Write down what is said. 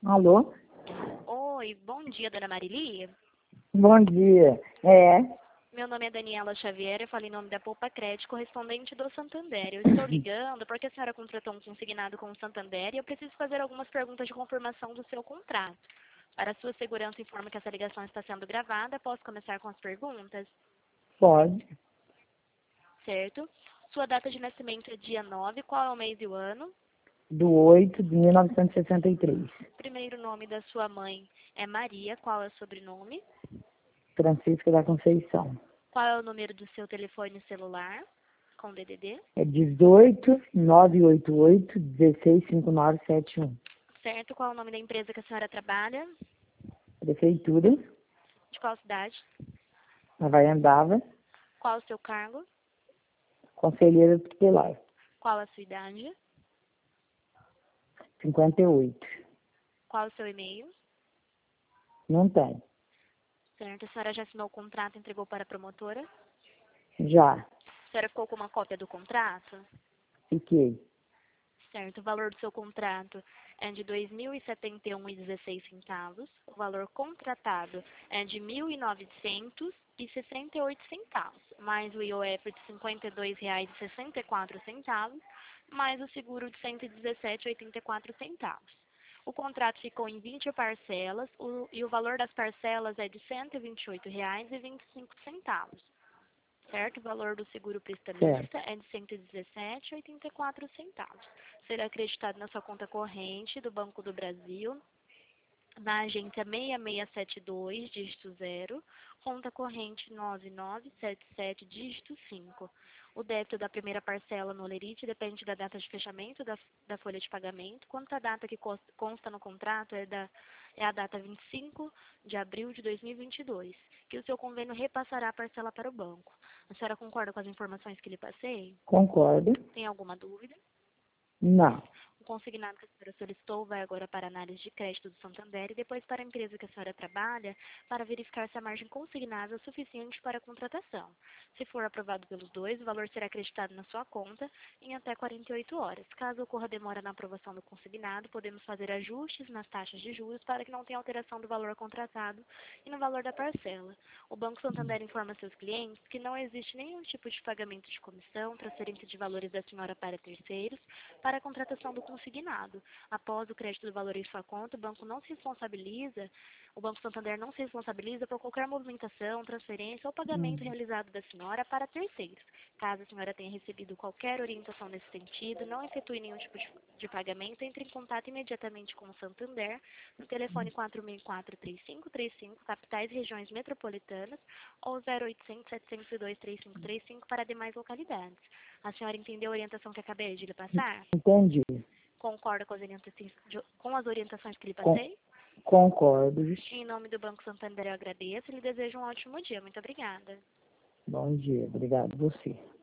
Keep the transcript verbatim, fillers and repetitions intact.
Alô? Oi, bom dia, dona Marili. Bom dia. É, Meu nome é Daniela Xavier, eu falo em nome da Poupa Crédito, correspondente do Santander. Eu estou ligando porque a senhora contratou um consignado com o Santander e eu preciso fazer algumas perguntas de confirmação do seu contrato. Para sua segurança, informo que essa ligação está sendo gravada. Posso começar com as perguntas? pode. Certo. Sua data de nascimento é dia nove. Qual é o mês e o ano? Do oito de mil novecentos e sessenta e três. Primeiro nome da sua mãe é Maria. Qual é o sobrenome? Francisca da Conceição. Qual é o número do seu telefone celular com D D D? É dezoito, nove oito oito, dezesseis, cinquenta e nove setenta e um. Certo. Qual é o nome da empresa que a senhora trabalha? Prefeitura, De qual cidade? Havaiandava, Qual o seu cargo? Conselheira Tutelar, Qual a sua idade? cinquenta e oito. Qual o seu e-mail? Não tem. Certo. A senhora já assinou o contrato e entregou para a promotora? Já. A senhora ficou com uma cópia do contrato? Fiquei. Certo. O valor do seu contrato é de dois mil e setenta e um reais e dezesseis centavos. O valor contratado é de mil e novecentos e sessenta e oito centavos, mais o I O F de cinquenta e dois reais e sessenta e quatro centavos, mais o seguro de cento e dezessete reais e oitenta e quatro centavos. O contrato ficou em vinte parcelas o, e o valor das parcelas é de cento e vinte e oito reais e vinte e cinco centavos. Certo? O valor do seguro prestamista Certo. é de cento e dezessete reais e oitenta e quatro centavos. Será acreditado na sua conta corrente do Banco do Brasil, na agência seis seis sete dois, dígito zero, conta corrente nove nove sete sete, dígito cinco. O débito da primeira parcela no Olerite depende da data de fechamento da, da folha de pagamento, quanto a data que consta no contrato é, da, é a data vinte e cinco de abril de dois mil e vinte e dois, que o seu convênio repassará a parcela para o banco. A senhora concorda com as informações que lhe passei? Concordo. Tem alguma dúvida? Não. O consignado que a senhora solicitou vai agora para a análise de crédito do Santander e depois para a empresa que a senhora trabalha para verificar se a margem consignável é suficiente para a contratação. Se for aprovado pelos dois, o valor será acreditado na sua conta em até quarenta e oito horas. Caso ocorra demora na aprovação do consignado, podemos fazer ajustes nas taxas de juros para que não tenha alteração do valor contratado e no valor da parcela. O Banco Santander informa seus clientes que não existe nenhum tipo de pagamento de comissão, transferência de valores da senhora para terceiros, para a contratação do consignado. Após o crédito do valor em sua conta, o banco não se responsabiliza, o Banco Santander não se responsabiliza por qualquer movimentação, transferência ou pagamento Hum. realizado da senhora para terceiros. Caso a senhora tenha recebido qualquer orientação nesse sentido, não efetue nenhum tipo de, de pagamento, entre em contato imediatamente com o Santander no telefone quatro seis quatro, três cinco três cinco, capitais e regiões metropolitanas, ou zero oitocentos, setecentos e dois, trinta e cinco trinta e cinco para demais localidades. A senhora entendeu a orientação que acabei de lhe passar? Entendi. Concorda com as orientações, com as orientações que lhe Con passei? concordo. Em nome do Banco Santander, eu agradeço e lhe desejo um ótimo dia. Muito obrigada. Bom dia. Obrigado. Você.